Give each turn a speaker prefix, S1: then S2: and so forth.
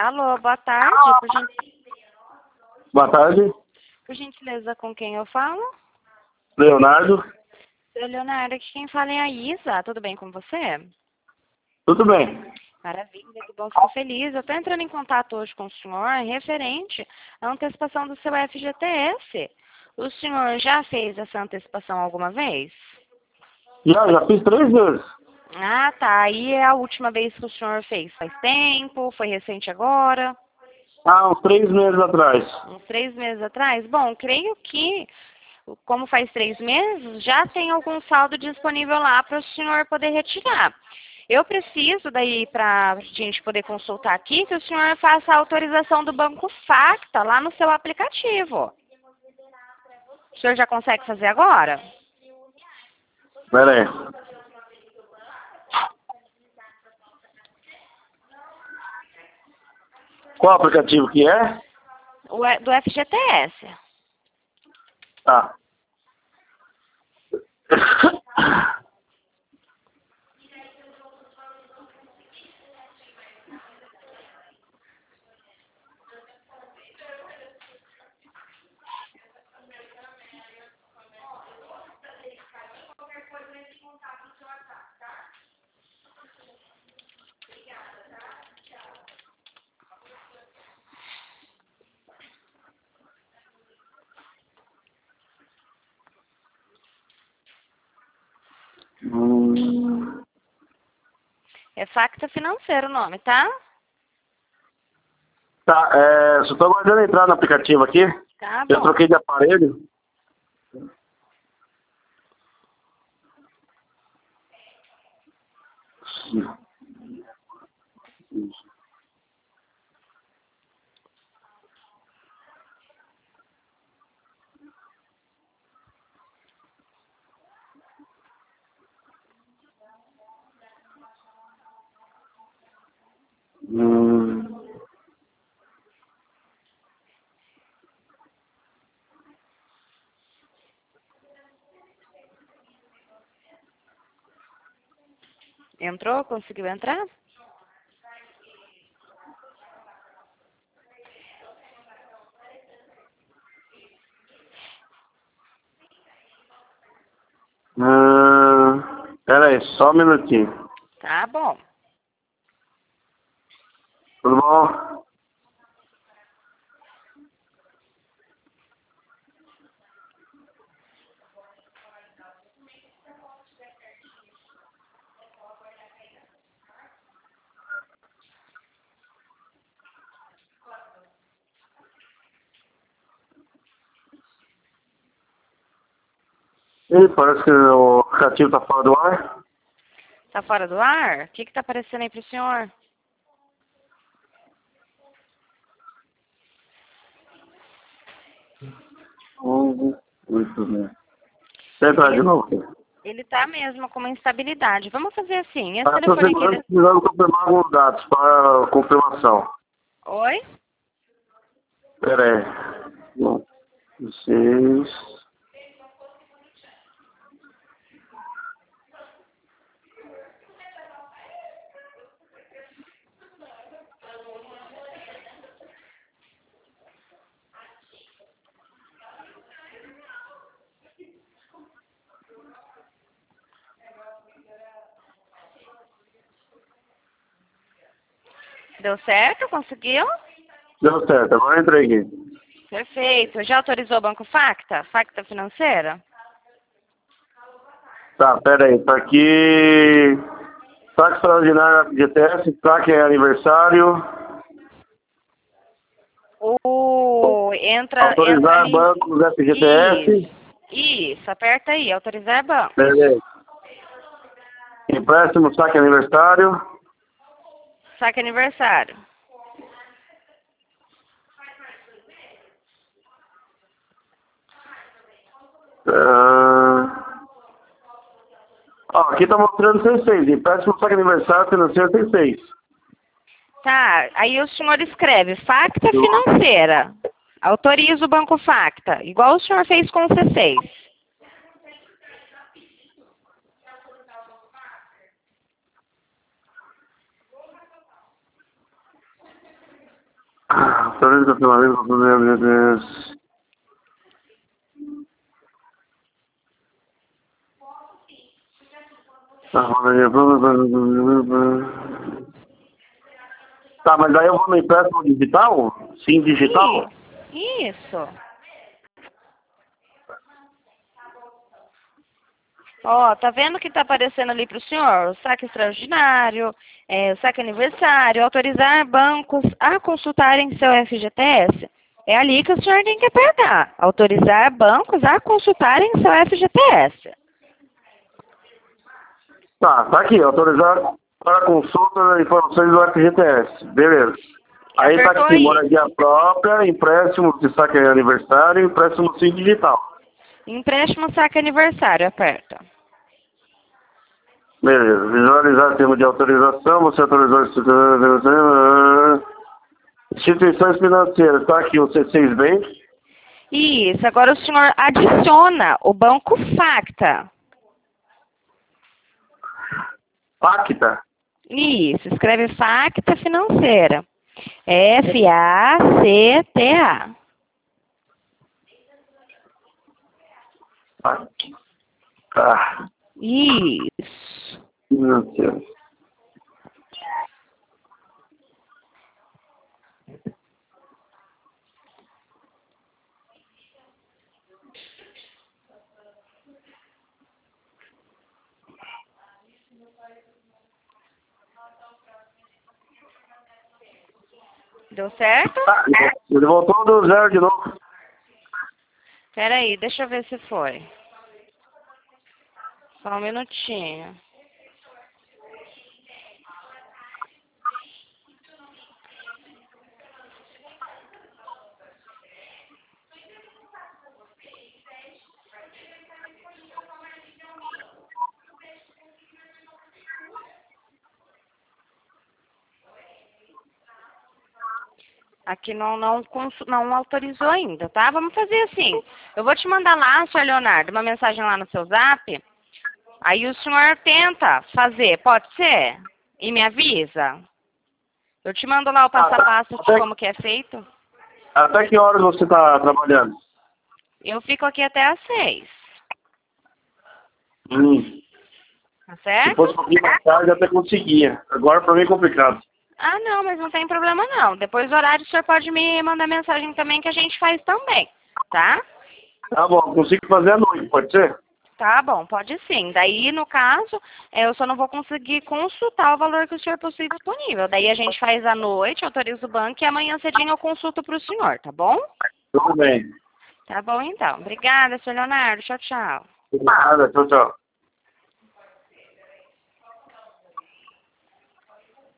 S1: Alô, boa tarde.
S2: Boa tarde,
S1: Por gentileza, com quem eu falo?
S2: Leonardo.
S1: Seu Leonardo, aqui quem fala é a Isa. Tudo bem com você?
S2: Tudo bem?
S1: Maravilha, que bom, fico feliz. Eu estou entrando em contato hoje com o senhor referente à antecipação do seu FGTS. O senhor já fez essa antecipação alguma vez?
S2: Já fiz 3 vezes.
S1: Ah, tá. E é a última vez que o senhor fez? Faz tempo? Foi recente agora?
S2: Há uns 3 meses atrás.
S1: Uns 3 meses atrás? Bom, creio que, como faz 3 meses, já tem algum saldo disponível lá para o senhor poder retirar. Eu preciso daí, para a gente poder consultar aqui, que o senhor faça a autorização do Banco Facta lá no seu aplicativo. O senhor já consegue fazer agora?
S2: Pera aí. Qual aplicativo que é?
S1: Do FGTS.
S2: Tá.
S1: É Facta Financeiro o nome, tá?
S2: Tá, só tô aguardando entrar no aplicativo aqui.
S1: Tá
S2: Eu
S1: bom.
S2: troquei de aparelho. Hum.
S1: Entrou? Conseguiu entrar?
S2: Pera aí, só um minutinho.
S1: Tá bom.
S2: Tudo bom? Ih, parece que o aplicativo tá fora do ar.
S1: Tá fora do ar? O que tá aparecendo aí pro senhor?
S2: 11, 8, né? Tenta de novo.
S1: Ele tá mesmo com uma instabilidade. Vamos fazer assim. Esse
S2: A sua
S1: telefone aqui...
S2: segurança precisando confirmar alguns dados para confirmação.
S1: Oi?
S2: Pera aí. Bom, vocês...
S1: Deu certo? Conseguiu?
S2: Deu certo, agora eu entrei aqui.
S1: Perfeito. Já autorizou o Banco Facta? Facta Financeira?
S2: Tá, pera aí. Tá aqui... Saque extraordinário FGTS, saque é aniversário.
S1: Entra
S2: Autorizar
S1: ali.
S2: bancos FGTS.
S1: Isso, aperta aí. Autorizar banco.
S2: Pera aí. Empréstimo, saque aniversário.
S1: Saque aniversário.
S2: Ó, aqui tá mostrando 66. Empréstimo, saque aniversário financeiro 66.
S1: Tá, aí o senhor escreve Facta Financeira. Autoriza o Banco Facta, igual o senhor fez com o C6.
S2: Tá, mas aí eu vou no empréstimo digital? Sim, digital?
S1: Isso. Ó, tá vendo que tá aparecendo ali pro senhor? O saque extraordinário, o saque aniversário, autorizar bancos a consultarem seu FGTS. É ali que o senhor tem que apertar. Autorizar bancos a consultarem seu FGTS.
S2: Tá aqui, autorizar para consulta de informações do FGTS. Beleza. Aí tá aqui, moradia própria, empréstimo de saque aniversário, empréstimo sim digital.
S1: Empréstimo saque aniversário, aperta.
S2: Beleza. Visualizar termo de autorização, você autorizou instituições financeiras. Tá aqui o C6 Bank.
S1: Isso, agora o senhor adiciona o banco Facta.
S2: Facta?
S1: Isso, escreve Facta Financeira. F-A-C-T-A.
S2: Facta.
S1: Isso.
S2: Financeiro.
S1: Deu certo?
S2: Ele voltou do zero de novo.
S1: Peraí, deixa eu ver se foi. Só um minutinho. Aqui não autorizou ainda, tá? Vamos fazer assim. Eu vou te mandar lá, senhor Leonardo, uma mensagem lá no seu zap. Aí o senhor tenta fazer, pode ser? E me avisa. Eu te mando lá o passo a passo de como que é feito.
S2: Até que horas você está trabalhando?
S1: Eu fico aqui até às 6. Tá
S2: Se
S1: certo?
S2: fosse um pouquinho mais tarde, até conseguia. Agora para mim é complicado.
S1: Ah, não, mas não tem problema não. Depois do horário o senhor pode me mandar mensagem também que a gente faz também, tá?
S2: Tá bom, consigo fazer à noite, pode ser?
S1: Tá bom, pode sim. Daí, no caso, eu só não vou conseguir consultar o valor que o senhor possui disponível. Daí a gente faz à noite, autoriza o banco e amanhã cedinho eu consulto para o senhor, tá bom?
S2: Tudo bem.
S1: Tá bom então. Obrigada, senhor Leonardo. Tchau, tchau.
S2: Nada, tchau, tchau.